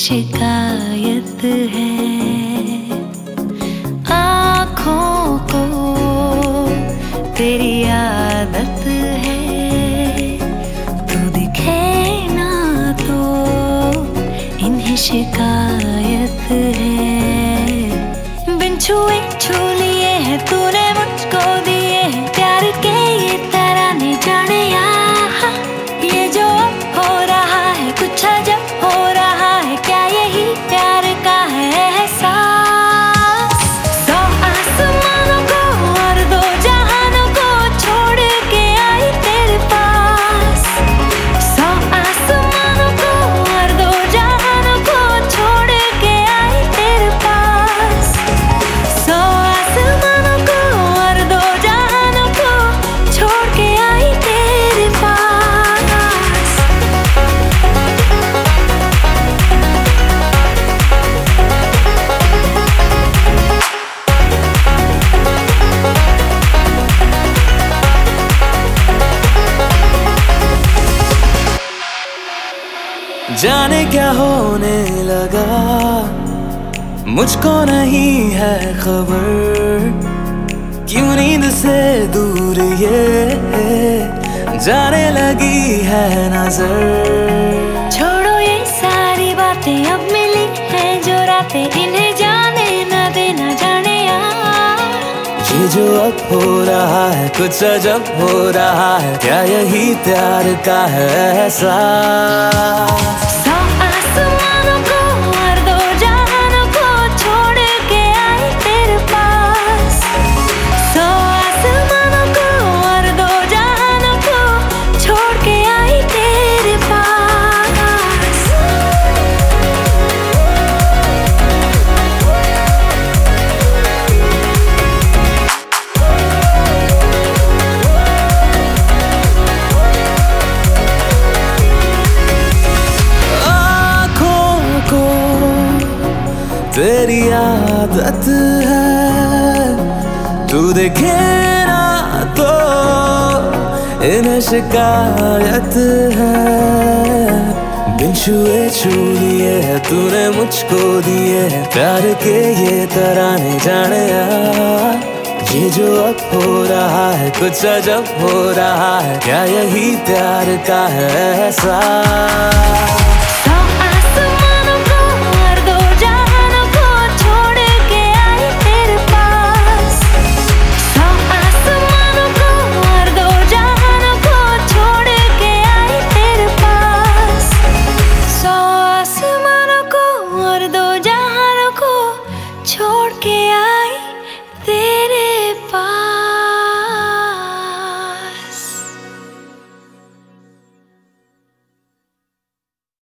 शिकायत है। आँखों को तेरी आदत है, तू दिखे ना तो इन्हें शिकायत है। बिन छुए छू लिए है तूने मुझको दिए हैं प्यार के ये तराने, जाने यहाँ ये जो हो रहा है कुछ अजब हो रहा है, क्या यही प्यार का है एहसास। सौ आसमानों को और दो जहानों को छोड़ के आई तेरे पास। सौ आसमानों को और दो जहानों को छोड़ के आई तेरे पास। सौ आसमानों को और दो जहानों को छोड़ के आई तेरे पास। जाने क्या होने लगा, मुझको नहीं है खबर, क्यों नींद से दूर ये जाने लगी है नजर। छोड़ो ये सारी बातें, अब मिली है जो रातें, इन्हें जाने न देना, जाने यार ये जो अब हो रहा है कुछ अजब हो रहा है, क्या यही प्यार का है एहसास। सौ आसमानों को और दो जहानों को छोड़ के आई तेरे पास। सौ आसमानों को और दो जहानों को छोड़ के आई तेरे पास। तेरी आदत है, तू देखे ना तो इन्हें शिकायत है। बिन छुए छू लिए है तूने मुझको दिए हैं प्यार के ये तराने, जाने यार ये जो अब हो रहा है कुछ अजब हो रहा है, क्या यही प्यार का है एहसास। सौ आसमानों